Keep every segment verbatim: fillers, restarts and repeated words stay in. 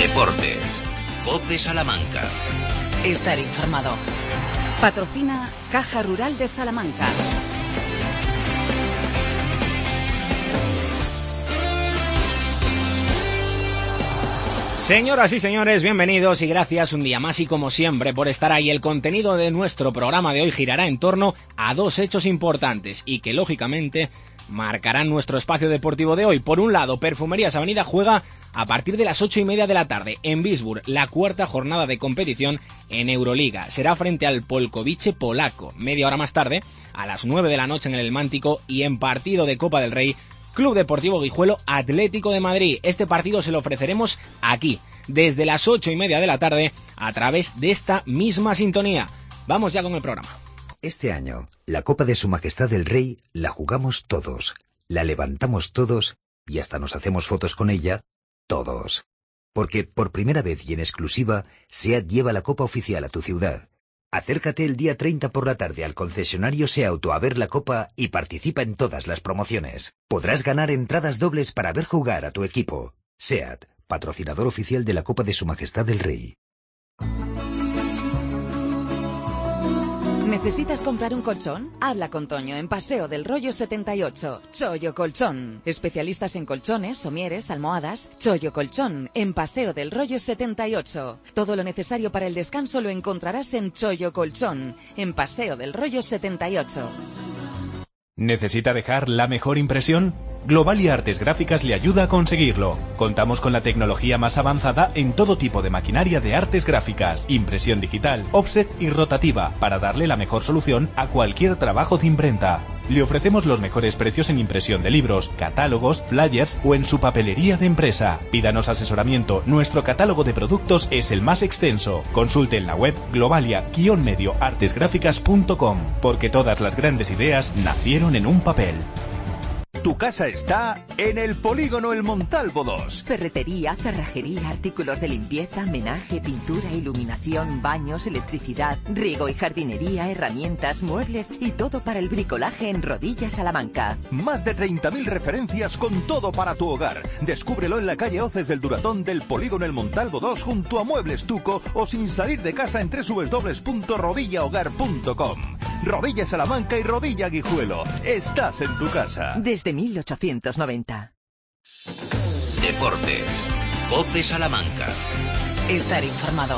Deportes. COPE Salamanca. Estar informado. Patrocina Caja Rural de Salamanca. Señoras y señores, bienvenidos y gracias un día más y como siempre por estar ahí. El contenido de nuestro programa de hoy girará en torno a dos hechos importantes y que lógicamente marcarán nuestro espacio deportivo de hoy. Por un lado, Perfumerías Avenida juega a partir de las ocho y media de la tarde en Wisłor la cuarta jornada de competición en Euroliga. Será frente al Polkowice polaco. Media hora más tarde, a las nueve de la noche en el Elmántico y en partido de Copa del Rey, Club Deportivo Guijuelo Atlético de Madrid. Este partido se lo ofreceremos aquí, desde las ocho y media de la tarde, a través de esta misma sintonía. Vamos ya con el programa. Este año, la Copa de Su Majestad el Rey la jugamos todos, la levantamos todos y hasta nos hacemos fotos con ella, todos. Porque por primera vez y en exclusiva, SEAT lleva la Copa oficial a tu ciudad. Acércate el día treinta por la tarde al concesionario SEAT a ver la Copa y participa en todas las promociones. Podrás ganar entradas dobles para ver jugar a tu equipo. SEAT, patrocinador oficial de la Copa de Su Majestad el Rey. ¿Necesitas comprar un colchón? Habla con Toño en Paseo del Rollo setenta y ocho. Chollo Colchón. Especialistas en colchones, somieres, almohadas. Chollo Colchón en Paseo del Rollo setenta y ocho. Todo lo necesario para el descanso lo encontrarás en Chollo Colchón en Paseo del Rollo setenta y ocho. ¿Necesita dejar la mejor impresión? Globalia Artes Gráficas le ayuda a conseguirlo. Contamos con la tecnología más avanzada en todo tipo de maquinaria de artes gráficas, impresión digital, offset y rotativa, para darle la mejor solución a cualquier trabajo de imprenta. Le ofrecemos los mejores precios en impresión de libros, catálogos, flyers o en su papelería de empresa. Pídanos asesoramiento, nuestro catálogo de productos es el más extenso. Consulte en la web globalia medio artes gráficas punto com, porque todas las grandes ideas nacieron en un papel. Tu casa está en el Polígono El Montalvo dos. Ferretería, cerrajería, artículos de limpieza, menaje, pintura, iluminación, baños, electricidad, riego y jardinería, herramientas, muebles y todo para el bricolaje en Rodilla, Salamanca. Más de treinta mil referencias con todo para tu hogar. Descúbrelo en la calle Oces del Duratón del Polígono El Montalvo dos junto a Muebles Tuco o sin salir de casa en doble u doble u doble u punto rodilla hogar punto com. Rodilla Salamanca y Rodilla Guijuelo. Estás en tu casa. Desde mil ochocientos noventa. Deportes. COPE Salamanca. Estar informado.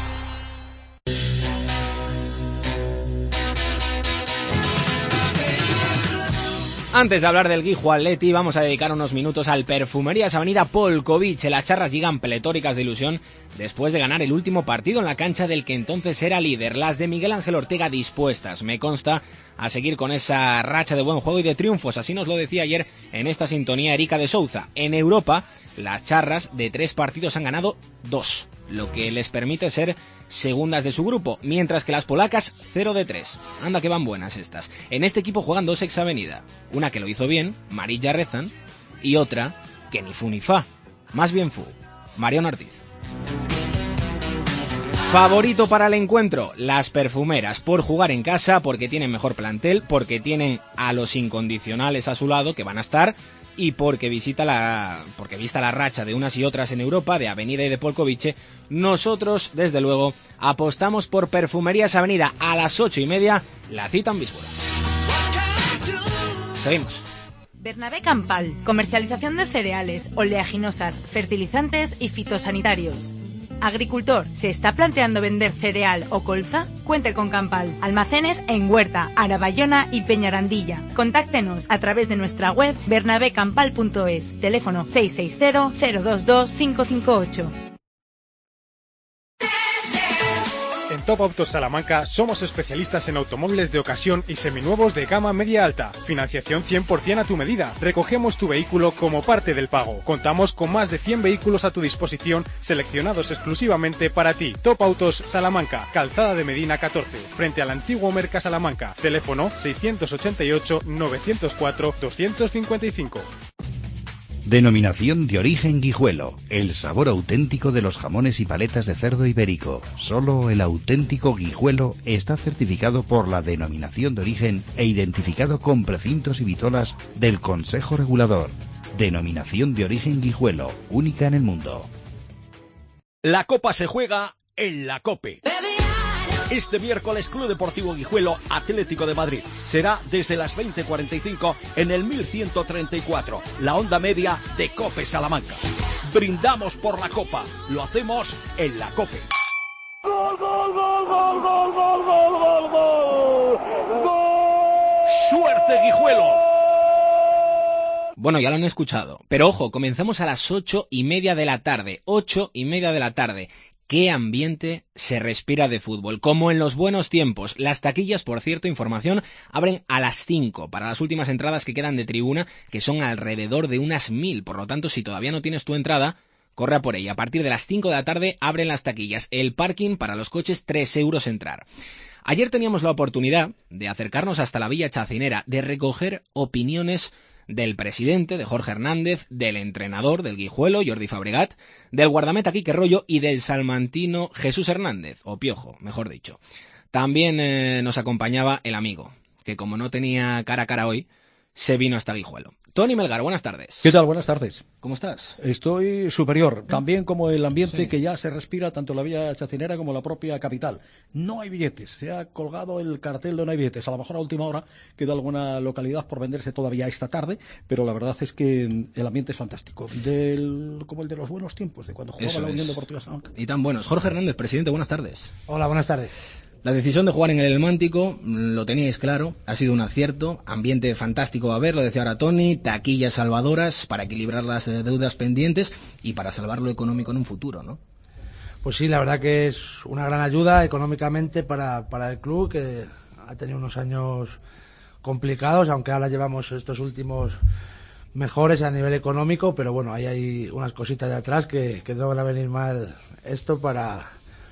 Antes de hablar del Guijuelo Atleti, vamos a dedicar unos minutos al Perfumerías Avenida Polkowice. Las charras llegan pletóricas de ilusión después de ganar el último partido en la cancha del que entonces era líder. Las de Miguel Ángel Ortega dispuestas, me consta, a seguir con esa racha de buen juego y de triunfos. Así nos lo decía ayer en esta sintonía Erika de Souza. En Europa, las charras de tres partidos han ganado dos, lo que les permite ser segundas de su grupo, mientras que las polacas cero de tres. Anda que van buenas estas. En este equipo juegan dos ex Avenida, una que lo hizo bien, Marilla Rezan, y otra que ni fu ni fa, más bien fu, Mariano Ortiz. Favorito para el encuentro, las perfumeras, por jugar en casa, porque tienen mejor plantel, porque tienen a los incondicionales a su lado, que van a estar, y porque visita la porque vista la racha de unas y otras en Europa, de Avenida y de Polkowice, nosotros, desde luego, apostamos por Perfumerías Avenida a las ocho y media, la cita en Wisłor. Seguimos. Bernabé Campal, comercialización de cereales, oleaginosas, fertilizantes y fitosanitarios. Agricultor, ¿se está planteando vender cereal o colza? Cuente con Campal. Almacenes en Huerta, Arabayona y Peñarandilla. Contáctenos a través de nuestra web bernabé campal punto es. Teléfono seis seis cero, cero dos dos, cinco cinco ocho. En Top Autos Salamanca somos especialistas en automóviles de ocasión y seminuevos de gama media alta. Financiación cien por ciento a tu medida. Recogemos tu vehículo como parte del pago. Contamos con más de cien vehículos a tu disposición, seleccionados exclusivamente para ti. Top Autos Salamanca, Calzada de Medina catorce, frente al antiguo Merca Salamanca. Teléfono seiscientos ochenta y ocho, novecientos cuatro, doscientos cincuenta y cinco. Denominación de origen Guijuelo, el sabor auténtico de los jamones y paletas de cerdo ibérico. Solo el auténtico Guijuelo está certificado por la Denominación de Origen e identificado con precintos y vitolas del Consejo Regulador. Denominación de origen Guijuelo, única en el mundo. La Copa se juega en la COPE. Este miércoles, Club Deportivo Guijuelo, Atlético de Madrid. Será desde las veinte cuarenta y cinco en el mil ciento treinta y cuatro, la onda media de COPE Salamanca. Brindamos por la Copa. Lo hacemos en la COPE. ¡Gol, gol, gol, gol, gol, gol, gol, gol, gol! ¡Gol! ¡Suerte, Guijuelo! Bueno, ya lo han escuchado. Pero ojo, comenzamos a las ocho y media de la tarde. Ocho y media de la tarde. ¿Qué ambiente se respira de fútbol? Como en los buenos tiempos. Las taquillas, por cierto, información, abren a las cinco para las últimas entradas que quedan de tribuna, que son alrededor de unas mil. Por lo tanto, si todavía no tienes tu entrada, corre a por ella. A partir de las cinco de la tarde abren las taquillas. El parking para los coches, tres euros entrar. Ayer teníamos la oportunidad de acercarnos hasta la Villa Chacinera, de recoger opiniones del presidente, de Jorge Hernández, del entrenador del Guijuelo, Jordi Fabregat, del guardameta Quique Rollo y del salmantino Jesús Hernández, o Piojo, mejor dicho. También eh, nos acompañaba el amigo, que como no tenía cara a cara hoy, se vino hasta Guijuelo. Tony Melgar, buenas tardes. ¿Qué tal? Buenas tardes. ¿Cómo estás? Estoy superior, también como el ambiente Sí. que ya se respira tanto en la Villa Chacinera como en la propia capital. No hay billetes, se ha colgado el cartel de no hay billetes. A lo mejor a última hora queda alguna localidad por venderse todavía esta tarde, pero la verdad es que el ambiente es fantástico. Del, como el de los buenos tiempos, de cuando jugaba Eso la Unión es. Deportiva Salamanca. Y tan buenos. Jorge Hernández, presidente, buenas tardes. Hola, buenas tardes. La decisión de jugar en el Elmántico, lo teníais claro, ha sido un acierto, ambiente fantástico va a haber, lo decía ahora Tony, taquillas salvadoras para equilibrar las eh, deudas pendientes y para salvar lo económico en un futuro, ¿no? Pues sí, la verdad que es una gran ayuda económicamente para, para el club, que ha tenido unos años complicados, aunque ahora llevamos estos últimos mejores a nivel económico, pero bueno, ahí hay unas cositas de atrás que, que no van a venir mal esto para,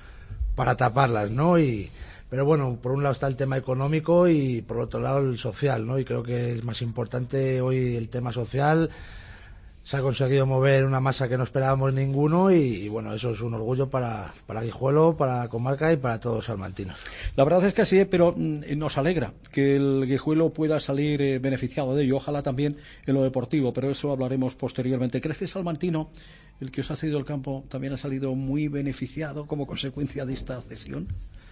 para taparlas, ¿no? Y pero bueno, por un lado está el tema económico y por otro lado el social, ¿no? Y creo que es más importante hoy el tema social. Se ha conseguido mover una masa que no esperábamos ninguno y, y bueno, eso es un orgullo para, para Guijuelo, para la comarca y para todos los salmantinos. La verdad es que así, pero mm, nos alegra que el Guijuelo pueda salir eh, beneficiado de ello, ojalá también en lo deportivo, pero eso hablaremos posteriormente. ¿Crees que Salmantino, el que os ha cedido el campo, también ha salido muy beneficiado como consecuencia de esta cesión?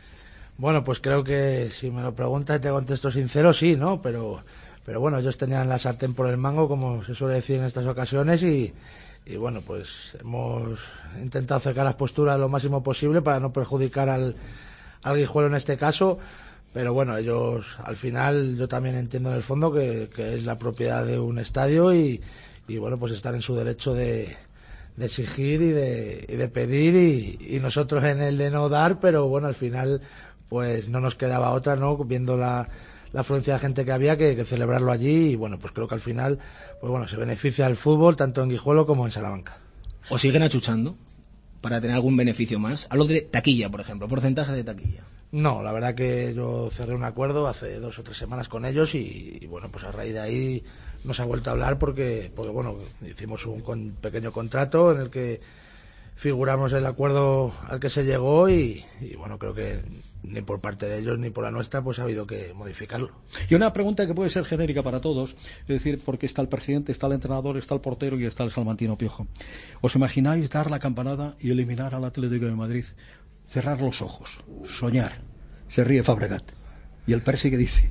Bueno, pues creo que si me lo preguntas y te contesto sincero, sí, ¿no? Pero... Pero bueno, ellos tenían la sartén por el mango, como se suele decir en estas ocasiones, y, y bueno, pues hemos intentado acercar las posturas lo máximo posible para no perjudicar al, al Guijuelo en este caso. Pero bueno, ellos al final, yo también entiendo en el fondo que, que es la propiedad de un estadio y, y bueno, pues están en su derecho de, de exigir y de, y de pedir y, y nosotros en el de no dar, pero bueno, al final pues no nos quedaba otra, ¿no? Viendo la... la afluencia de gente que había que, que celebrarlo allí y bueno, pues creo que al final pues bueno, se beneficia el fútbol tanto en Guijuelo como en Salamanca. ¿O siguen achuchando para tener algún beneficio más? Hablo de taquilla, por ejemplo, porcentaje de taquilla. No, la verdad que yo cerré un acuerdo hace dos o tres semanas con ellos y, y bueno, pues a raíz de ahí no se ha vuelto a hablar porque, porque bueno, hicimos un con, pequeño contrato en el que figuramos el acuerdo al que se llegó y, y bueno, creo que ni por parte de ellos ni por la nuestra pues ha habido que modificarlo. Y una pregunta que puede ser genérica para todos, es decir, porque está el presidente, está el entrenador, está el portero y está el salmantino Piojo. ¿Os imagináis dar la campanada y eliminar al Atlético de Madrid? Cerrar los ojos, soñar. Se ríe Fabregat. ¿Y el Persi qué dice?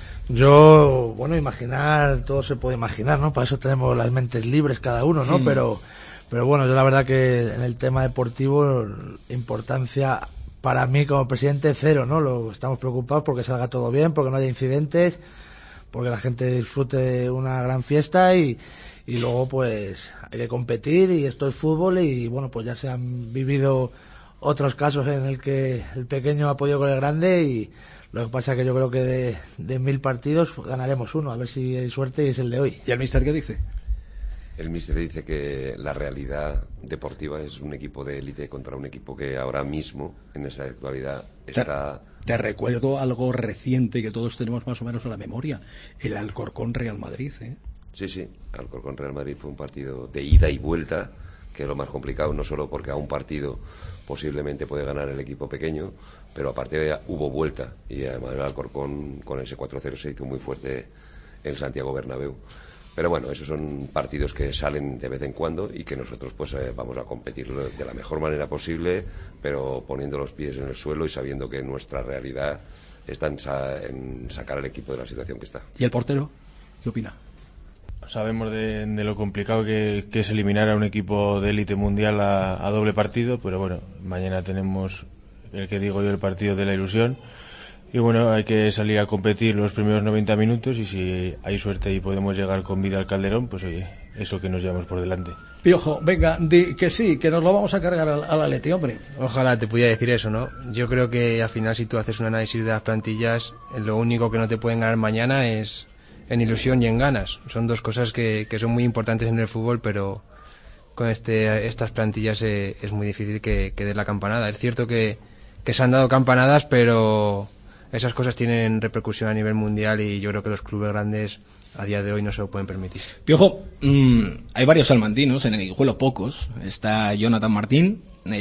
Yo, bueno, imaginar, todo se puede imaginar, ¿no? Para eso tenemos las mentes libres cada uno, ¿no? Sí. Pero, pero bueno, yo la verdad que en el tema deportivo, importancia para mí como presidente cero, ¿no? Lo, estamos preocupados porque salga todo bien, porque no haya incidentes, porque la gente disfrute de una gran fiesta y, y luego pues hay que competir y esto es fútbol y bueno, pues ya se han vivido otros casos en el que el pequeño ha podido con el grande y lo que pasa es que yo creo que de, de mil partidos ganaremos uno, a ver si hay suerte y es el de hoy. ¿Y el míster qué dice? El míster dice que la realidad deportiva es un equipo de élite contra un equipo que ahora mismo, en esta actualidad, está... Te, te recuerdo algo reciente que todos tenemos más o menos en la memoria, el Alcorcón Real Madrid, ¿eh? Sí, sí, Alcorcón Real Madrid fue un partido de ida y vuelta, que es lo más complicado, no solo porque a un partido posiblemente puede ganar el equipo pequeño, pero aparte de, hubo vuelta, y además el Alcorcón con ese cuatro cero se hizo muy fuerte en Santiago Bernabéu. Pero bueno, esos son partidos que salen de vez en cuando y que nosotros pues eh, vamos a competir de la mejor manera posible, pero poniendo los pies en el suelo y sabiendo que nuestra realidad está en, sa en sacar al equipo de la situación que está. ¿Y el portero? ¿Qué opina? Sabemos de, de lo complicado que, que es eliminar a un equipo de élite mundial a, a doble partido, pero bueno, mañana tenemos el que digo yo, el partido de la ilusión. Y bueno, hay que salir a competir los primeros noventa minutos y si hay suerte y podemos llegar con vida al Calderón, pues oye, eso que nos llevamos por delante. Piojo, venga, di que sí, que nos lo vamos a cargar al, al Atleti, hombre. Ojalá te pudiera decir eso, ¿no? Yo creo que al final si tú haces un análisis de las plantillas, lo único que no te pueden ganar mañana es en ilusión y en ganas. Son dos cosas que, que son muy importantes en el fútbol, pero con este estas plantillas eh, es muy difícil que, que des la campanada. Es cierto que, que se han dado campanadas, pero esas cosas tienen repercusión a nivel mundial y yo creo que los clubes grandes a día de hoy no se lo pueden permitir. Piojo, mmm, hay varios salmantinos, en el Guijuelo pocos. Está Jonathan Martín,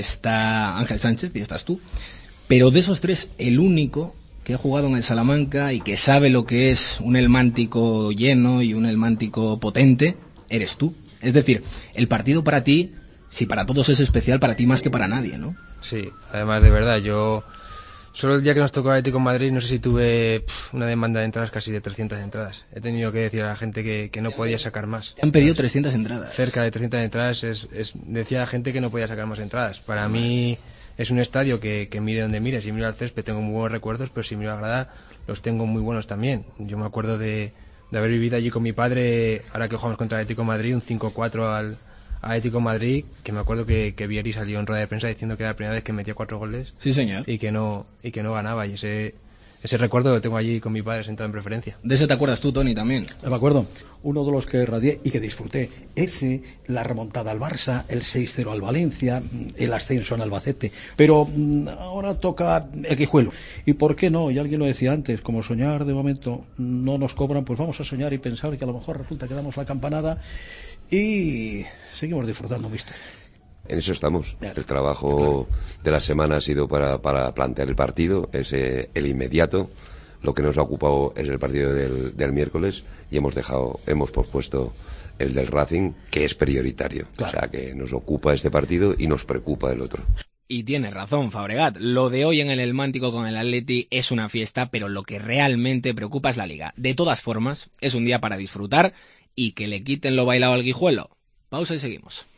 está Ángel Sánchez y estás tú. Pero de esos tres, el único que ha jugado en el Salamanca y que sabe lo que es un elmántico lleno y un elmántico potente, eres tú. Es decir, el partido para ti, si para todos es especial, para ti más que para nadie, ¿no? Sí, además de verdad, yo... Solo el día que nos tocó Atlético Madrid, no sé si tuve pff, una demanda de entradas casi de trescientas entradas. He tenido que decir a la gente que, que no podía sacar más. ¿Te han pedido trescientas entradas? Cerca de trescientas entradas, es, es, decía la gente que no podía sacar más entradas. Para mí es un estadio que, que mire donde mire. Si miro al césped tengo muy buenos recuerdos, pero si miro a la grada los tengo muy buenos también. Yo me acuerdo de, de haber vivido allí con mi padre, ahora que jugamos contra el Atlético Madrid, un cinco cuatro al Atlético Madrid, que me acuerdo que, que Vieri salió en rueda de prensa diciendo que era la primera vez que metía cuatro goles. Sí, señor. Y que no, y que no ganaba. Y ese, ese recuerdo lo tengo allí con mi padre sentado en preferencia. De ese te acuerdas tú, Tony, también. Me acuerdo. Uno de los que radié y que disfruté. Ese, la remontada al Barça, el seis cero al Valencia, el ascenso en Albacete. Pero mmm, ahora toca el Guijuelo. ¿Y por qué no? Y alguien lo decía antes, como soñar de momento no nos cobran, pues vamos a soñar y pensar que a lo mejor resulta que damos la campanada y seguimos disfrutando, ¿viste? En eso estamos. El trabajo de la semana ha sido para, para plantear el partido, es eh, el inmediato. Lo que nos ha ocupado es el partido del, del miércoles y hemos dejado, hemos pospuesto el del Racing, que es prioritario. Claro. O sea, que nos ocupa este partido y nos preocupa el otro. Y tienes razón, Fabregat. Lo de hoy en el Elmántico con el Atleti es una fiesta, pero lo que realmente preocupa es la Liga. De todas formas, es un día para disfrutar y que le quiten lo bailado al Guijuelo. Pausa y seguimos.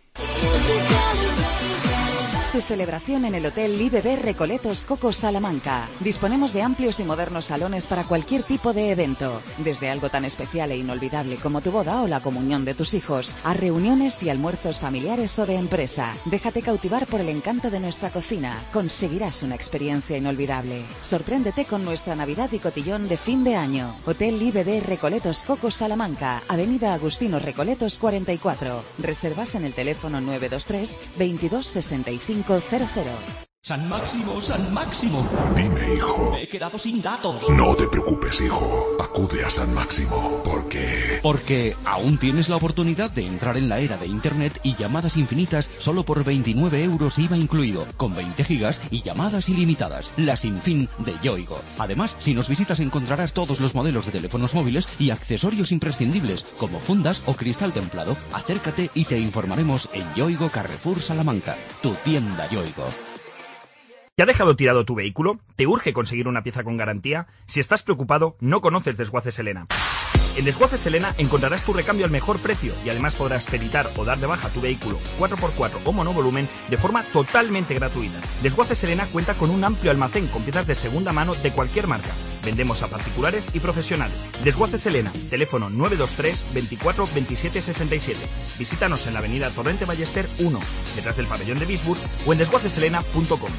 Tu celebración en el Hotel I B B Recoletos Coco Salamanca. Disponemos de amplios y modernos salones para cualquier tipo de evento, desde algo tan especial e inolvidable como tu boda o la comunión de tus hijos, a reuniones y almuerzos familiares o de empresa. Déjate cautivar por el encanto de nuestra cocina. Conseguirás una experiencia inolvidable. Sorpréndete con nuestra Navidad y cotillón de fin de año. Hotel I B B Recoletos Coco Salamanca, Avenida Agustino Recoletos cuarenta y cuatro. Reservas en el teléfono nueve dos tres, veintidós sesenta y cinco cero cero. San Máximo, San Máximo. Dime, hijo. Me he quedado sin datos. No te preocupes, hijo. Acude a San Máximo. ¿Por qué? Porque aún tienes la oportunidad de entrar en la era de Internet y llamadas infinitas solo por veintinueve euros I V A incluido, con veinte gigas y llamadas ilimitadas. La sin fin de Yoigo. Además, si nos visitas encontrarás todos los modelos de teléfonos móviles y accesorios imprescindibles, como fundas o cristal templado. Acércate y te informaremos en Yoigo Carrefour Salamanca, tu tienda Yoigo. ¿Te ha dejado tirado tu vehículo? ¿Te urge conseguir una pieza con garantía? Si estás preocupado, no conoces Desguaces Elena. En Desguaces Elena encontrarás tu recambio al mejor precio y además podrás peritar o dar de baja tu vehículo cuatro por cuatro o monovolumen de forma totalmente gratuita. Desguaces Elena cuenta con un amplio almacén con piezas de segunda mano de cualquier marca. Vendemos a particulares y profesionales. Desguaces Elena, teléfono nueve dos tres, veinticuatro, veintisiete, sesenta y siete. Visítanos en la avenida Torrente Ballester uno, detrás del pabellón de Bisburg, o en desguaces elena punto com.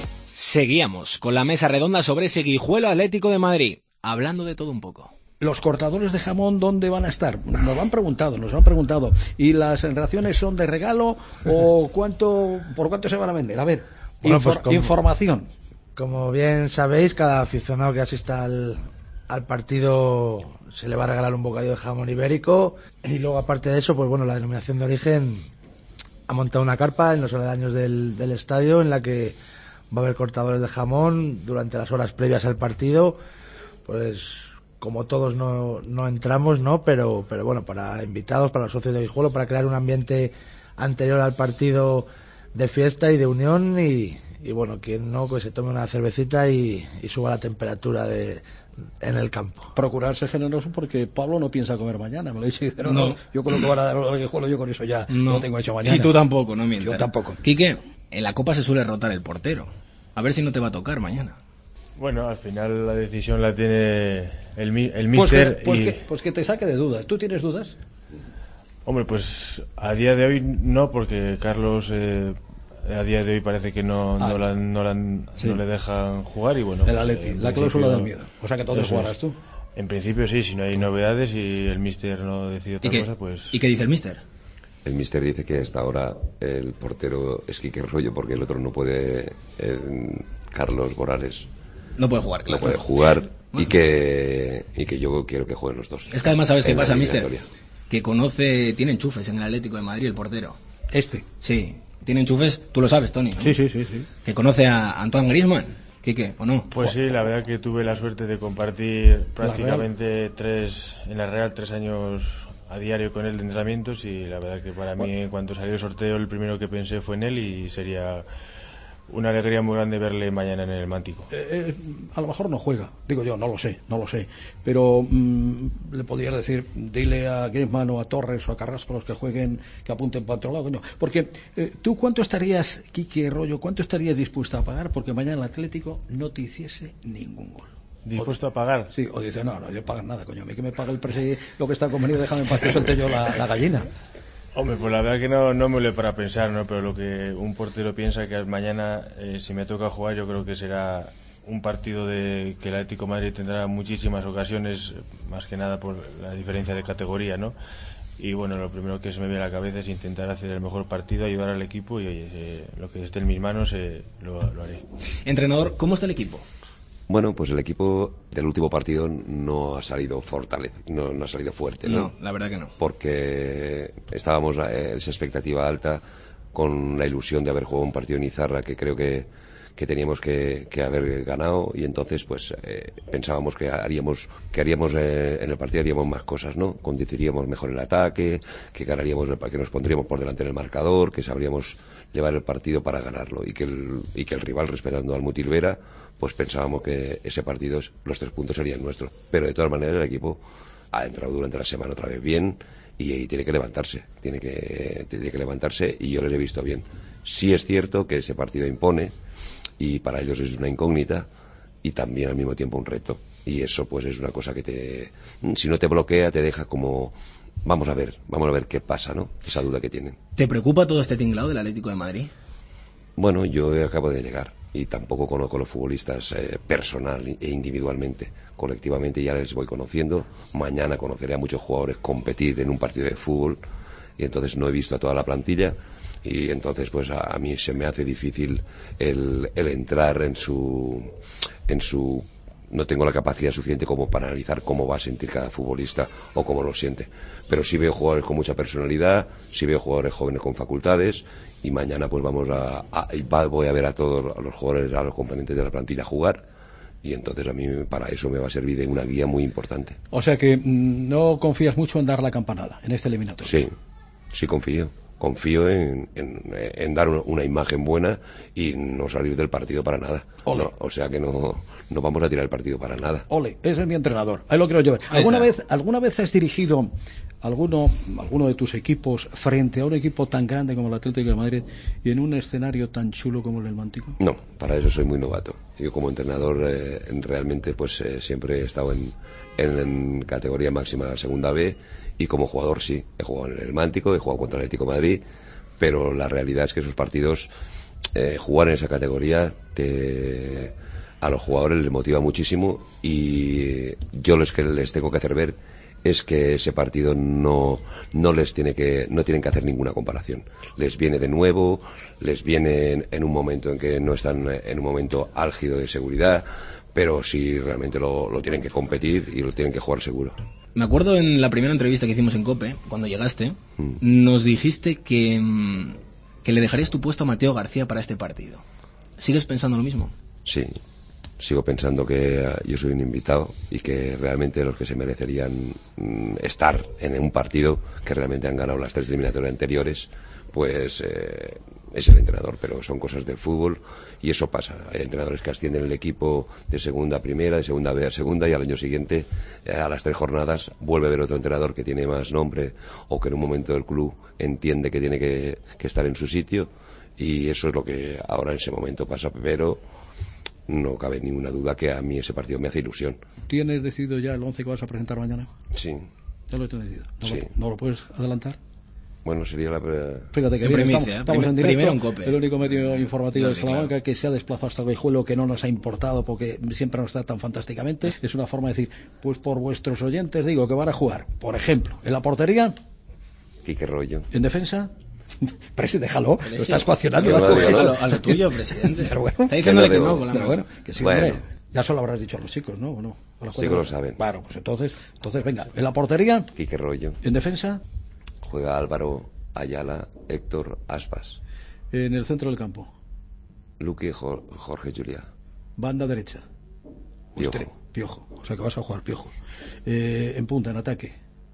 Seguíamos con la mesa redonda sobre ese Guijuelo Atlético de Madrid, hablando de todo un poco. Los cortadores de jamón, ¿dónde van a estar? Nos lo han preguntado, nos lo han preguntado. ¿Y las raciones son de regalo o cuánto, por cuánto se van a vender? A ver, bueno, infor- pues como, información. Como bien sabéis, cada aficionado que asista al, al partido se le va a regalar un bocadillo de jamón ibérico. Y luego, aparte de eso, pues bueno, la denominación de origen ha montado una carpa en los aledaños del, del estadio en la que va a haber cortadores de jamón durante las horas previas al partido, pues como todos no, no entramos, ¿no? Pero, pero bueno, para invitados, para los socios de Guijuelo, para crear un ambiente anterior al partido de fiesta y de unión y, y bueno, quien no, pues se tome una cervecita y, y suba la temperatura de en el campo. Procurarse generoso porque Pablo no piensa comer mañana, me lo he dicho. No, No. no, yo con lo que van a dar al Guijuelo, yo con eso ya No. lo tengo hecho mañana. Y tú tampoco, no mientas. Yo tampoco. Quique, en la Copa se suele rotar el portero. A ver si no te va a tocar mañana. Bueno, al final la decisión la tiene el, mi- el Pues que, míster pues, y... que, pues que te saque de dudas. ¿Tú tienes dudas? Hombre, pues a día de hoy no, porque Carlos eh, a día de hoy parece que no, Ah, no, la- no, la- sí. no le dejan jugar y bueno... El pues, Atleti, en la principio- cláusula del miedo. O sea que entonces eso jugarás es. tú. En principio sí, si no hay novedades y el míster no decide otra ¿Y qué, cosa, pues... ¿Y qué dice el míster? El míster dice que hasta ahora el portero es Quique Rollo porque el otro no puede, eh, Carlos Morales. No puede jugar, claro. No puede jugar y que y que yo quiero que jueguen los dos. Es que además, ¿sabes qué En la pasa, míster? eliminatoria. Que conoce, tiene enchufes en el Atlético de Madrid, el portero. Este. Sí, tiene enchufes, tú lo sabes, Tony, ¿no? Sí, sí, sí, sí. Que conoce a Antoine Griezmann, Quique, ¿o no? Pues sí, la verdad que tuve la suerte de compartir prácticamente tres, en la Real, tres años a diario con él de entrenamientos y la verdad que para mí, en cuanto salió el sorteo, el primero que pensé fue en él y sería una alegría muy grande verle mañana en el Mántico. Eh, eh, a lo mejor no juega, digo yo, no lo sé, no lo sé. Pero mm, le podrías decir, dile a Griezmann o a Torres o a Carrasco los que jueguen, que apunten para otro lado, coño. Porque eh, tú, ¿cuánto estarías, Quique Rollo, cuánto estarías dispuesto a pagar porque mañana el Atlético no te hiciese ningún gol? ¿Dispuesto a pagar? Sí, o dice, no, no, yo pago nada, coño, a mí que me pague el precio lo que está convenido, déjame en paz que suelte yo la, la gallina. Hombre, pues la verdad que no, no me lo he para pensar, ¿no? Pero lo que un portero piensa que mañana, eh, si me toca jugar, yo creo que será un partido de que el Atlético de Madrid tendrá muchísimas ocasiones, más que nada por la diferencia de categoría, ¿no? Y bueno, lo primero que se me viene a la cabeza es intentar hacer el mejor partido, ayudar al equipo y oye, eh, lo que esté en mis manos eh, lo, lo haré. Entrenador, ¿cómo está el equipo? Bueno, pues el equipo del último partido no ha salido fortalecido, no, no ha salido fuerte, ¿no? No, la verdad que no. Porque estábamos eh, esa expectativa alta con la ilusión de haber jugado un partido en Izarra que creo que, que teníamos que, que haber ganado y entonces pues eh, pensábamos que haríamos que haríamos eh, en el partido haríamos más cosas, ¿no? Conduciríamos mejor el ataque, que ganaríamos, el, que nos pondríamos por delante en el marcador, que sabríamos llevar el partido para ganarlo y que el, y que el rival, respetando al Mutilvera, pues pensábamos que ese partido, los tres puntos serían nuestros. Pero de todas maneras el equipo ha entrado durante la semana otra vez bien y, y tiene que levantarse, tiene que, tiene que levantarse y yo les he visto bien. Sí es cierto que ese partido impone y para ellos es una incógnita y también al mismo tiempo un reto. Y eso pues es una cosa que te, si no te bloquea, te deja como, vamos a ver, vamos a ver qué pasa, ¿no? Esa duda que tienen. ¿Te preocupa todo este tinglado del Atlético de Madrid? Bueno, yo acabo de llegar y tampoco conozco a los futbolistas eh, personal e individualmente. Colectivamente ya les voy conociendo. Mañana conoceré a muchos jugadores competir en un partido de fútbol y entonces no he visto a toda la plantilla y entonces pues a, a mí se me hace difícil el, el entrar en su en su no tengo la capacidad suficiente como para analizar cómo va a sentir cada futbolista o cómo lo siente. Pero sí veo jugadores con mucha personalidad, sí veo jugadores jóvenes con facultades y mañana pues vamos a, a y va, voy a ver a todos a los jugadores, a los componentes de la plantilla jugar y entonces a mí para eso me va a servir de una guía muy importante. O sea que mmm, no confías mucho en dar la campanada en este eliminatorio. Sí, sí confío. Confío en, en, en dar una, una imagen buena y no salir del partido para nada. No, o sea que no, no vamos a tirar el partido para nada. Ole, ese es mi entrenador. Ahí lo quiero yo ver. ¿Alguna vez, ¿Alguna vez has dirigido alguno, alguno de tus equipos frente a un equipo tan grande como el Atlético de Madrid y en un escenario tan chulo como el del Mántico? No, para eso soy muy novato. Yo como entrenador eh, realmente pues eh, siempre he estado en, en, en categoría máxima la segunda B. Y como jugador sí, he jugado en el Mántico, he jugado contra el Atlético de Madrid, pero la realidad es que esos partidos, eh, jugar en esa categoría, te, a los jugadores les motiva muchísimo y yo lo que les tengo que hacer ver es que ese partido no, no les tiene que, no tienen que hacer ninguna comparación. Les viene de nuevo, les viene en, en un momento en que no están en un momento álgido de seguridad, pero sí realmente lo, lo tienen que competir y lo tienen que jugar seguro. Me acuerdo en la primera entrevista que hicimos en COPE, cuando llegaste, mm. nos dijiste que, que le dejarías tu puesto a Mateo García para este partido. ¿Sigues pensando lo mismo? Sí, sigo pensando que yo soy un invitado y que realmente los que se merecerían mm, estar en un partido que realmente han ganado las tres eliminatorias anteriores, pues eh, es el entrenador, pero son cosas del fútbol y eso pasa. Hay entrenadores que ascienden el equipo de segunda a primera, de segunda B a segunda, y al año siguiente, eh, a las tres jornadas, vuelve a haber otro entrenador que tiene más nombre o que en un momento del club entiende que tiene que, que estar en su sitio, y eso es lo que ahora en ese momento pasa, pero no cabe ninguna duda que a mí ese partido me hace ilusión. ¿Tienes decidido ya el once que vas a presentar mañana? Sí. Ya lo tienes decidido. ¿No, sí. lo, ¿no lo puedes adelantar? Bueno, sería la... Fíjate que en bien, primicia, estamos, ¿eh? estamos en directo, primero en COPE. El único medio informativo no, de Salamanca, claro, que se ha desplazado hasta el Guijuelo, que no nos ha importado porque siempre nos tratan fantásticamente. Es una forma de decir, pues por vuestros oyentes digo que van a jugar, por ejemplo, en la portería, Quique Rollo. En defensa, Presi, déjalo, Presi, lo estás coaccionando. no, la no, cosa. no, a, lo, a lo tuyo, presidente. Pero bueno, está diciéndole que no, con la pero bueno, que sí, bueno. hombre, ya se lo habrás dicho a los chicos, ¿no? ¿O no? Sí que lo saben. Claro, pues entonces, entonces venga, en la portería, Quique Rollo. En defensa, juega Álvaro, Ayala, Héctor, Aspas. En el centro del campo, Luque, Jorge, Juliá. Banda derecha, Piojo. Usted, Piojo, o sea que vas a jugar Piojo. Eh, en punta, en ataque,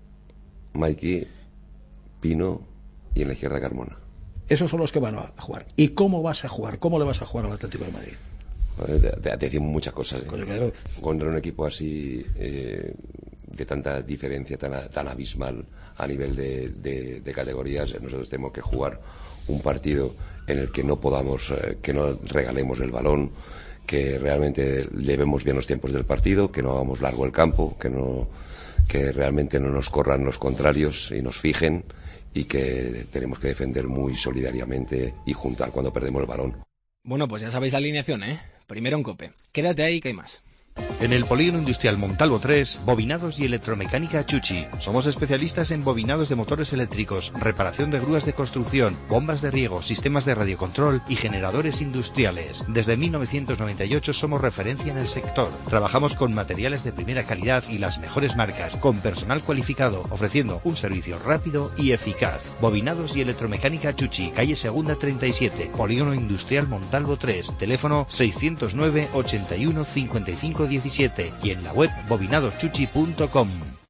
Mikey, Pino y en la izquierda Carmona. Esos son los que van a jugar. ¿Y cómo vas a jugar? ¿Cómo le vas a jugar al Atlético de Madrid? Te, te, te decimos muchas cosas. ¿eh? Coño, claro. Contra un equipo así, eh, de tanta diferencia, tan, tan abismal a nivel de, de, de categorías, nosotros tenemos que jugar un partido en el que no podamos, eh, que no regalemos el balón, que realmente llevemos bien los tiempos del partido, que no hagamos largo el campo, que no, que realmente no nos corran los contrarios y nos fijen, y que tenemos que defender muy solidariamente y juntar cuando perdemos el balón. Bueno, pues ya sabéis la alineación, ¿eh? Primero en COPE. Quédate ahí, que hay más. En el Polígono Industrial Montalvo tres, bobinados y electromecánica Chuchi. Somos especialistas en bobinados de motores eléctricos, reparación de grúas de construcción, bombas de riego, sistemas de radiocontrol y generadores industriales. Desde mil novecientos noventa y ocho somos referencia en el sector. Trabajamos con materiales de primera calidad y las mejores marcas, con personal cualificado, ofreciendo un servicio rápido y eficaz. Bobinados y electromecánica Chuchi, calle Segunda treinta y siete, Polígono Industrial Montalvo tres, teléfono seiscientos nueve, ochenta y uno, cincuenta y cinco diecisiete y en la web bobinados chuchi punto com.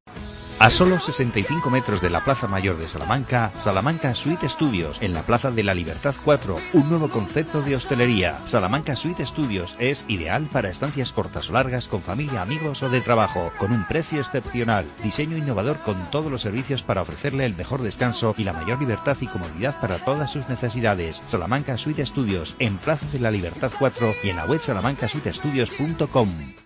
A solo sesenta y cinco metros de la Plaza Mayor de Salamanca, Salamanca Suite Studios, en la Plaza de la Libertad cuatro, un nuevo concepto de hostelería. Salamanca Suite Studios es ideal para estancias cortas o largas con familia, amigos o de trabajo, con un precio excepcional, diseño innovador con todos los servicios para ofrecerle el mejor descanso y la mayor libertad y comodidad para todas sus necesidades. Salamanca Suite Studios, en Plaza de la Libertad cuatro y en la web salamanca suite studios punto com.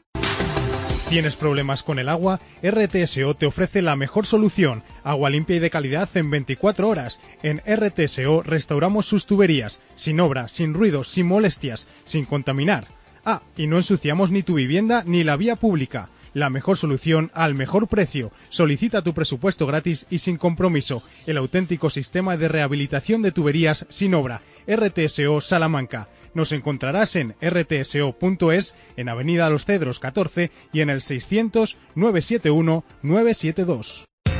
¿Tienes problemas con el agua? R T S O te ofrece la mejor solución. Agua limpia y de calidad en veinticuatro horas. En R T S O restauramos sus tuberías, sin obra, sin ruidos, sin molestias, sin contaminar. Ah, y no ensuciamos ni tu vivienda ni la vía pública. La mejor solución al mejor precio. Solicita tu presupuesto gratis y sin compromiso. El auténtico sistema de rehabilitación de tuberías sin obra. R T S O Salamanca. Nos encontrarás en r t s o punto es, en Avenida Los Cedros catorce y en el seiscientos, nueve siete uno, nueve siete dos.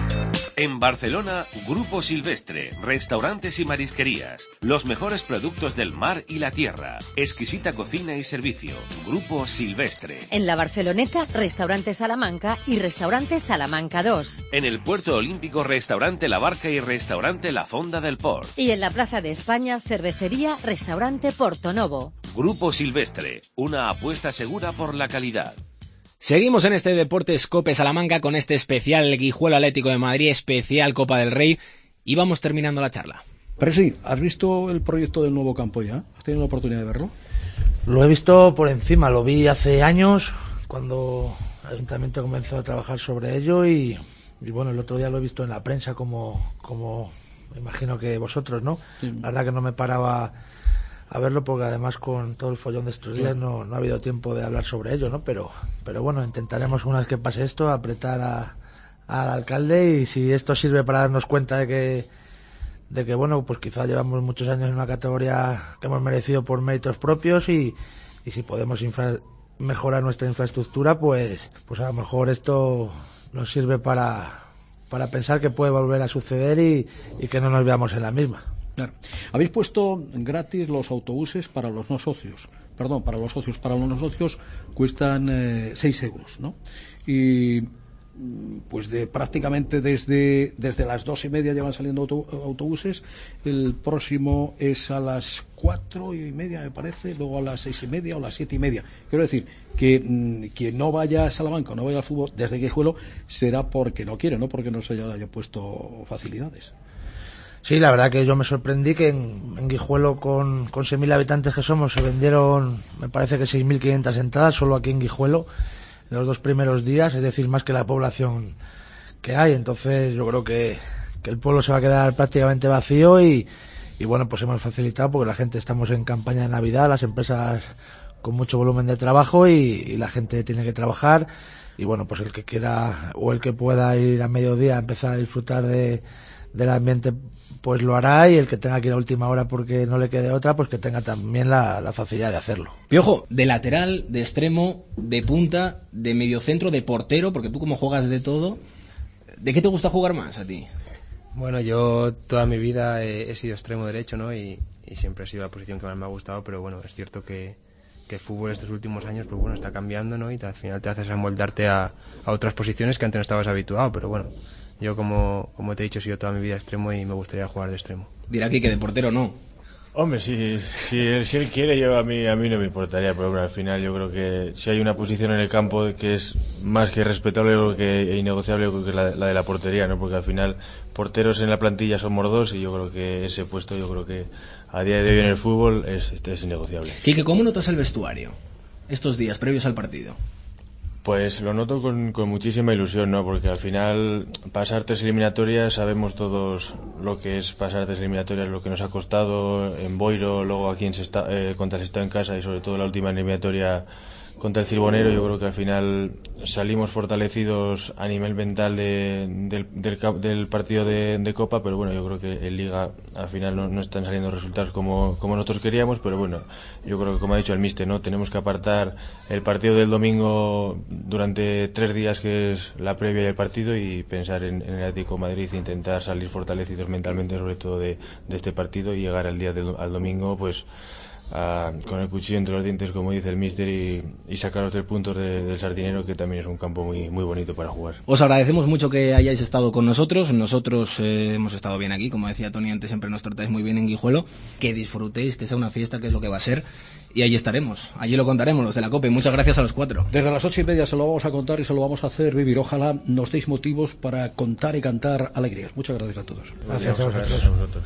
En Barcelona, Grupo Silvestre, restaurantes y marisquerías, los mejores productos del mar y la tierra, exquisita cocina y servicio. Grupo Silvestre. En la Barceloneta, Restaurante Salamanca y Restaurante Salamanca dos. En el Puerto Olímpico, Restaurante La Barca y Restaurante La Fonda del Port. Y en la Plaza de España, Cervecería Restaurante Portonovo. Grupo Silvestre, una apuesta segura por la calidad. Seguimos en este Deportes COPE Salamanca con este especial Guijuelo Atlético de Madrid, especial Copa del Rey, y vamos terminando la charla. Pero sí, ¿has visto el proyecto del nuevo campo ya? ¿Has tenido la oportunidad de verlo? Lo he visto por encima, lo vi hace años cuando el Ayuntamiento comenzó a trabajar sobre ello y, y bueno, el otro día lo he visto en la prensa como, como me imagino que vosotros, ¿no? Sí. La verdad que no me paraba a verlo porque además con todo el follón de estos días claro. no, no ha habido tiempo de hablar sobre ello, ¿no? Pero, pero bueno, intentaremos una vez que pase esto apretar a, al alcalde y si esto sirve para darnos cuenta de que, de que bueno, pues quizá llevamos muchos años en una categoría que hemos merecido por méritos propios y, y si podemos infra, mejorar nuestra infraestructura, pues, pues a lo mejor esto nos sirve para, para pensar que puede volver a suceder y, y que no nos veamos en la misma. Claro. Habéis puesto gratis los autobuses para los no socios. perdón, para los socios, para los socios cuestan eh, seis euros, ¿no? Y pues de prácticamente desde desde las dos y media ya van saliendo auto, autobuses. El próximo es a las cuatro y media, me parece, luego a las seis y media o las siete y media. Quiero decir que mmm, quien no vaya a Salamanca o no vaya al fútbol desde Guijuelo será porque no quiere, no porque no se haya, haya puesto facilidades. Sí, la verdad que yo me sorprendí que en, en Guijuelo, con, con seis mil habitantes que somos, se vendieron, me parece que seis mil quinientas entradas solo aquí en Guijuelo en los dos primeros días, es decir, más que la población que hay. Entonces yo creo que, que el pueblo se va a quedar prácticamente vacío y, y bueno, pues hemos facilitado porque la gente, estamos en campaña de Navidad, las empresas con mucho volumen de trabajo y, y la gente tiene que trabajar y bueno, pues el que quiera o el que pueda ir a mediodía a empezar a disfrutar de, del ambiente pues lo hará, y el que tenga que ir a última hora porque no le quede otra, pues que tenga también la, la facilidad de hacerlo. Piojo, de lateral, de extremo, de punta, de mediocentro, de portero, porque tú como juegas de todo, ¿de qué te gusta jugar más a ti? Bueno, yo toda mi vida he, he sido extremo derecho, ¿no? Y, y siempre ha sido la posición que más me ha gustado, pero bueno, es cierto que, que el fútbol estos últimos años, pues bueno, está cambiando, ¿no? Y te, al final te haces amoldarte a, a otras posiciones que antes no estabas habituado, pero bueno, yo como, como te he dicho he sido toda mi vida extremo y me gustaría jugar de extremo. Dirá aquí que de portero no. Hombre, si, si, él, si él quiere, yo a mí a mí no me importaría, pero bueno, al final yo creo que si hay una posición en el campo que es más que respetable que, e innegociable, creo que es la, la de la portería, ¿no? Porque al final porteros en la plantilla somos dos y yo creo que ese puesto, yo creo que a día de hoy en el fútbol es, es innegociable. Quique, ¿cómo notas el vestuario estos días previos al partido? Pues lo noto con, con muchísima ilusión, ¿no? Porque al final pasar tres eliminatorias, sabemos todos lo que es pasar tres eliminatorias, lo que nos ha costado en Boiro, luego aquí en Sestao, eh, contra el Sestao en casa y sobre todo la última eliminatoria contra el Cirbonero. Yo creo que al final salimos fortalecidos a nivel mental de, del, del, del partido de, de Copa, pero bueno, yo creo que en Liga al final no, no están saliendo resultados como, como nosotros queríamos, pero bueno, yo creo que como ha dicho el míster, ¿no? Tenemos que apartar el partido del domingo durante tres días, que es la previa y el partido, y pensar en, en el Atlético de Madrid e intentar salir fortalecidos mentalmente sobre todo de, de este partido y llegar al día del, al domingo pues Uh, con el cuchillo entre los dientes, como dice el míster, y, y sacar los tres puntos de, del Sardinero, que también es un campo muy, muy bonito para jugar. Os agradecemos mucho que hayáis estado con nosotros. Nosotros eh, hemos estado bien aquí, como decía Tony antes, siempre nos tratáis muy bien en Guijuelo. Que disfrutéis, que sea una fiesta, que es lo que va a ser, y allí estaremos, allí lo contaremos, los de la COPE. Muchas gracias a los cuatro. Desde las ocho y media se lo vamos a contar y se lo vamos a hacer vivir. Ojalá nos deis motivos para contar y cantar alegrías. Muchas gracias a todos. Gracias, gracias, gracias a vosotros.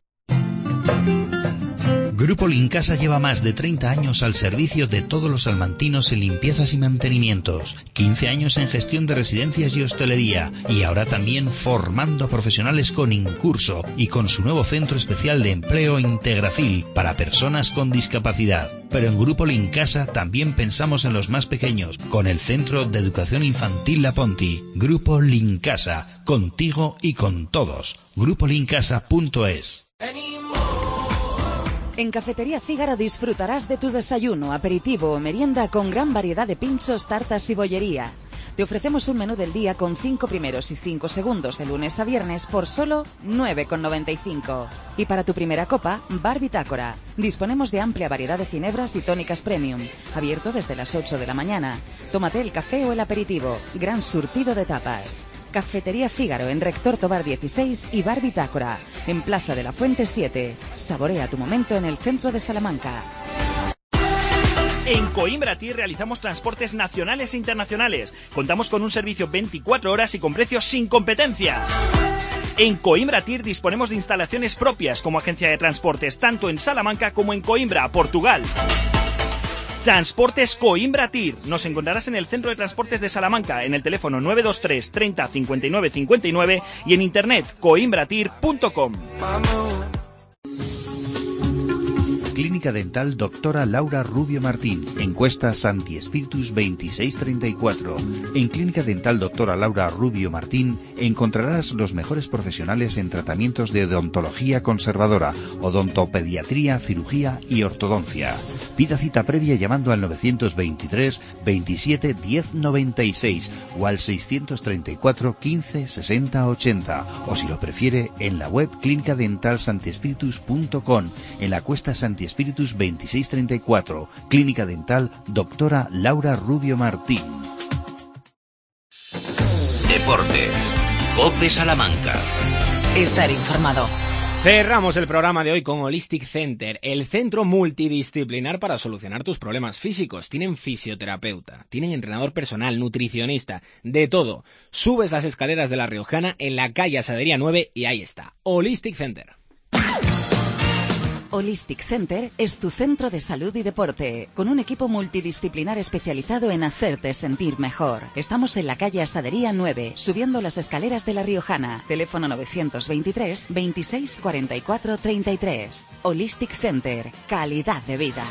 Grupo Lincasa lleva más de treinta años al servicio de todos los salmantinos en limpiezas y mantenimientos, quince años en gestión de residencias y hostelería, y ahora también formando a profesionales con Incurso y con su nuevo centro especial de empleo Integracil para personas con discapacidad. Pero en Grupo Lincasa también pensamos en los más pequeños, con el Centro de Educación Infantil La Ponti. Grupo Lincasa, contigo y con todos. grupo lincasa punto es. En Cafetería Fígaro disfrutarás de tu desayuno, aperitivo o merienda con gran variedad de pinchos, tartas y bollería. Te ofrecemos un menú del día con cinco primeros y cinco segundos de lunes a viernes por solo nueve con noventa y cinco. Y para tu primera copa, Bar Bitácora. Disponemos de amplia variedad de ginebras y tónicas premium. Abierto desde las ocho de la mañana. Tómate el café o el aperitivo. Gran surtido de tapas. Cafetería Fígaro en Rector Tobar dieciséis y Bar Bitácora en Plaza de la Fuente siete. Saborea tu momento en el centro de Salamanca. En Coimbra Tir realizamos transportes nacionales e internacionales. Contamos con un servicio veinticuatro horas y con precios sin competencia. En Coimbra Tir disponemos de instalaciones propias como agencia de transportes tanto en Salamanca como en Coimbra, Portugal. Transportes Coimbra Tir. Nos encontrarás en el Centro de Transportes de Salamanca en el teléfono nueve dos tres treinta cincuenta y nueve cincuenta y nueve y en internet coimbratir punto com. Clínica Dental Doctora Laura Rubio Martín, encuesta Santi Espíritus veintiséis treinta y cuatro. En Clínica Dental Doctora Laura Rubio Martín encontrarás los mejores profesionales en tratamientos de odontología conservadora, odontopediatría, cirugía y ortodoncia. Pida cita previa llamando al novecientos veintitrés veintisiete diez noventa y seis o al seiscientos treinta y cuatro quince sesenta ochenta, o si lo prefiere en la web clínica dental santiespíritus punto com, en la Cuesta Santi Espíritus veintiséis treinta y cuatro. Clínica Dental Doctora Laura Rubio Martín. Deportes. COPE Salamanca. Estar informado. Cerramos el programa de hoy con Holistic Center, el centro multidisciplinar para solucionar tus problemas físicos. Tienen fisioterapeuta, tienen entrenador personal, nutricionista, de todo. Subes las escaleras de La Riojana en la calle Asadería nueve y ahí está, Holistic Center. Holistic Center es tu centro de salud y deporte, con un equipo multidisciplinar especializado en hacerte sentir mejor. Estamos en la calle Asadería nueve, subiendo las escaleras de La Riojana. Teléfono novecientos veintitrés veintiséis cuarenta y cuatro treinta y tres. Holistic Center, calidad de vida.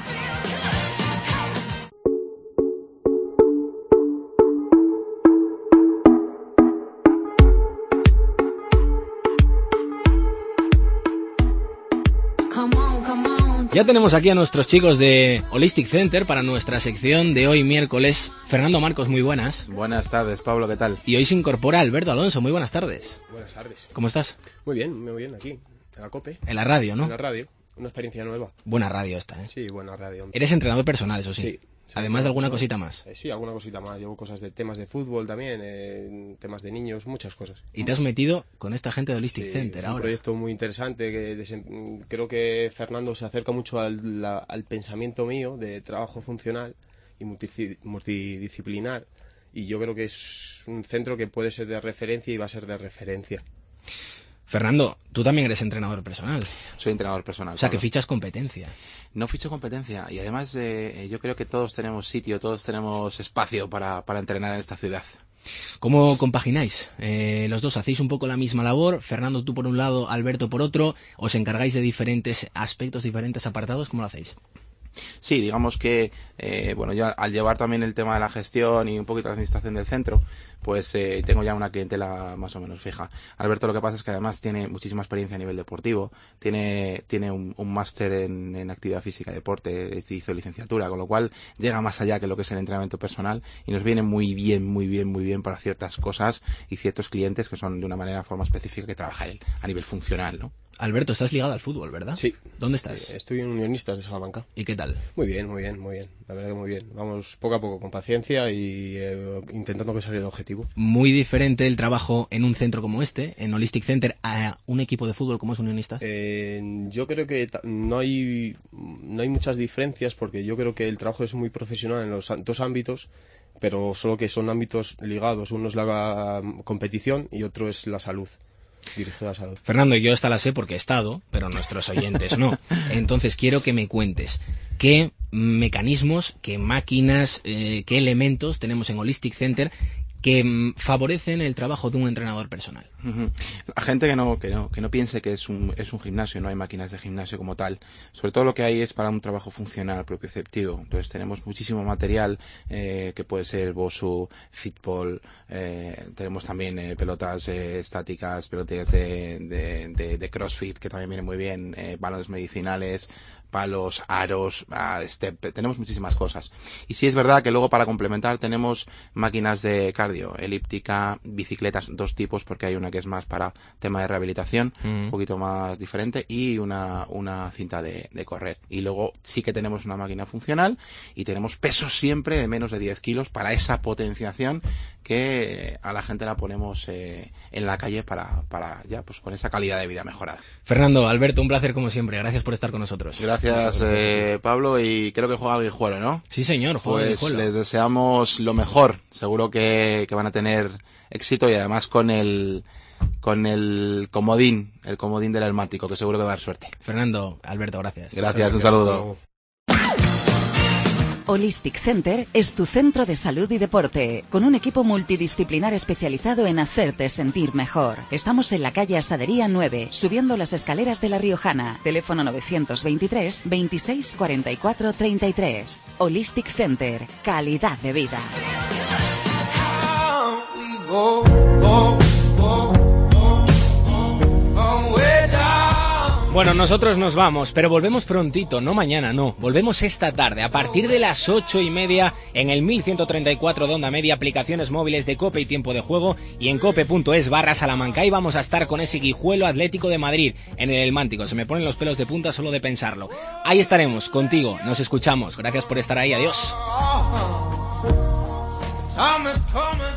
Ya tenemos aquí a nuestros chicos de Holistic Center para nuestra sección de hoy miércoles. Fernando Marcos, muy buenas. Buenas tardes, Pablo, ¿qué tal? Y hoy se incorpora Alberto Alonso, muy buenas tardes. Buenas tardes. ¿Cómo estás? Muy bien, muy bien, aquí, en la COPE. En la radio, ¿no? En la radio, una experiencia nueva. Buena radio esta, ¿eh? Sí, buena radio. Eres entrenador personal, eso sí. Sí. Sí, además de alguna sí, cosita más. Eh, sí, alguna cosita más. Llevo cosas de temas de fútbol también, eh, temas de niños, muchas cosas. Y te has metido con esta gente de Holistic sí, Center es ahora. Un proyecto muy interesante que desen... creo que Fernando se acerca mucho al, la, al pensamiento mío de trabajo funcional y multi, multidisciplinar. Y yo creo que es un centro que puede ser de referencia y va a ser de referencia. Fernando, tú también eres entrenador personal. Soy entrenador personal. O sea, Pablo. que fichas competencia. No ficho competencia y además eh, yo creo que todos tenemos sitio, todos tenemos espacio para, para entrenar en esta ciudad. ¿Cómo compagináis? Eh, los dos hacéis un poco la misma labor, Fernando tú por un lado, Alberto por otro, ¿os encargáis de diferentes aspectos, diferentes apartados? ¿Cómo lo hacéis? Sí, digamos que, eh, bueno, yo al llevar también el tema de la gestión y un poquito la administración del centro, pues eh, tengo ya una clientela más o menos fija. Alberto lo que pasa es que además tiene muchísima experiencia a nivel deportivo, tiene tiene un, un máster en, en actividad física y deporte, hizo licenciatura, con lo cual llega más allá que lo que es el entrenamiento personal y nos viene muy bien, muy bien, muy bien para ciertas cosas y ciertos clientes que son de una manera, forma específica que trabaja él a nivel funcional, ¿no? Alberto, estás ligado al fútbol, ¿verdad? Sí. ¿Dónde estás? Estoy en Unionistas de Salamanca. ¿Y qué tal? Muy bien, muy bien, muy bien. La verdad que muy bien. Vamos poco a poco, con paciencia y eh, intentando que salga el objetivo. Muy diferente el trabajo en un centro como este, en Holistic Center, a un equipo de fútbol como es Unionistas. Eh, yo creo que no hay, no hay muchas diferencias porque yo creo que el trabajo es muy profesional en los dos ámbitos, pero solo que son ámbitos ligados. Uno es la competición y otro es la salud. Dirigido a la salud. Fernando, yo esta la sé porque he estado, pero nuestros oyentes no. Entonces quiero que me cuentes qué mecanismos, qué máquinas, eh, qué elementos tenemos en Holistic Center que mm, favorecen el trabajo de un entrenador personal. Uh-huh. La gente que no, que no, que no piense que es un, es un gimnasio, no hay máquinas de gimnasio como tal. Sobre todo lo que hay es para un trabajo funcional propioceptivo. Entonces tenemos muchísimo material, eh, que puede ser Bosu, Fitball, eh, tenemos también eh, pelotas eh, estáticas, pelotas de, de, de, de CrossFit, que también vienen muy bien, eh, balones medicinales, palos, aros, ah, step, tenemos muchísimas cosas. Y sí es verdad que luego para complementar tenemos máquinas de cardio, elíptica, bicicletas, dos tipos, porque hay una que es más para tema de rehabilitación, mm. un poquito más diferente, y una, una cinta de, de correr. Y luego sí que tenemos una máquina funcional y tenemos pesos siempre de menos de diez kilos para esa potenciación que a la gente la ponemos eh, en la calle para, para ya pues con esa calidad de vida mejorada. Fernando, Alberto, un placer como siempre. Gracias por estar con nosotros. Gracias, eh, Pablo, y creo que juega el Guijuelo, ¿no? Sí, señor, juega el Pues Guijuelo. les deseamos lo mejor. Seguro que, que van a tener éxito y además con el con el comodín, el comodín del Elmático, que seguro que va a dar suerte. Fernando, Alberto, gracias. Gracias, un saludo. Holistic Center es tu centro de salud y deporte, con un equipo multidisciplinar especializado en hacerte sentir mejor. Estamos en la calle Asadería nueve, subiendo las escaleras de La Riojana. Teléfono novecientos veintitrés veintiséis cuarenta y cuatro treinta y tres. Holistic Center, calidad de vida. Bueno, nosotros nos vamos, pero volvemos prontito, no mañana, no, volvemos esta tarde, a partir de las ocho y media, en el mil ciento treinta y cuatro de onda media, aplicaciones móviles de COPE y tiempo de juego, y en cope.es barra Salamanca, y vamos a estar con ese Guijuelo Atlético de Madrid, en el El Mántico, se me ponen los pelos de punta solo de pensarlo. Ahí estaremos, contigo, nos escuchamos, gracias por estar ahí, adiós.